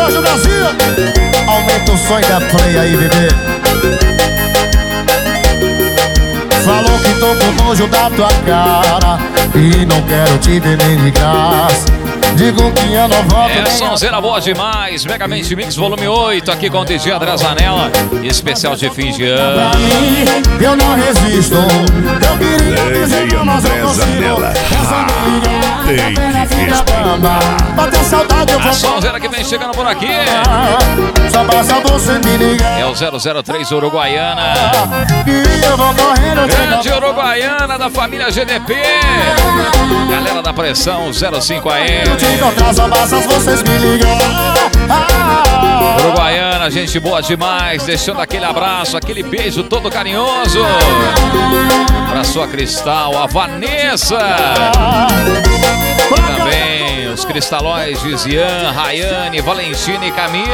Jorge Brasil. Aumenta o som da play aí, bebê. Falou que tô com nojo da tua cara e não quero te ver nem de graça. Digo que eu não volto. É sonzeira boa demais. Megamente Mix volume 8 aqui com o DJ André Zanella. Especial de fim de ano. Pra mim, eu não resisto. Eu queria dizer que André Zanella. Tem que respeitar. Bater saudade eu vou. A sonzeira que vem chegando por aqui Só basta você me ligar. é o 003 Uruguaiana. E eu vou correndo. Grande Uruguaiana da família GDP. Galera da Pressão 05AM. Só basta vocês me ligar. Uruguaiana, gente boa demais. Deixando aquele abraço, aquele beijo todo carinhoso pra sua Cristal, a Vanessa. E também os cristalóis de Zian, Rayane, Valentina e Camille.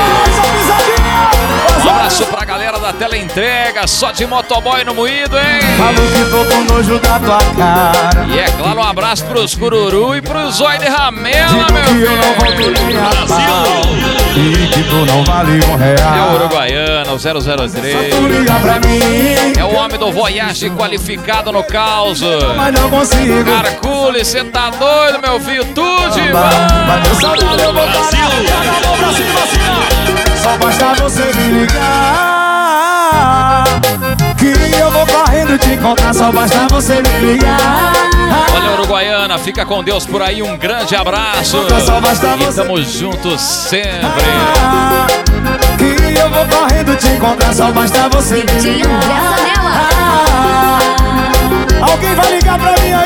Um abraço pra galera da teleentrega, só de motoboy no moído, hein? Falou que tô com nojo da tua cara. E é claro, um abraço pros Cururu e pros Zói de Ramela, Digo meu que eu não volto filho. nem a pau e que tu não vale R$1. É o Uruguaiana, o 003. Só tu liga pra mim. É o homem do Voyage qualificado no caos. Mas não consigo. Carcule, cê tá doido, meu filho? Tudo de bom. Bateu saudade, eu vou parar. Pega a mão pra cima, assim. Só basta você me ligar. Que eu vou correndo te encontrar. Só basta você me ligar. Olha, Uruguaiana, fica com Deus por aí. Um grande abraço. E tamo juntos sempre. Que eu vou correndo te encontrar. Só basta você me DJ André ligar. Zanella. Alguém vai ligar pra mim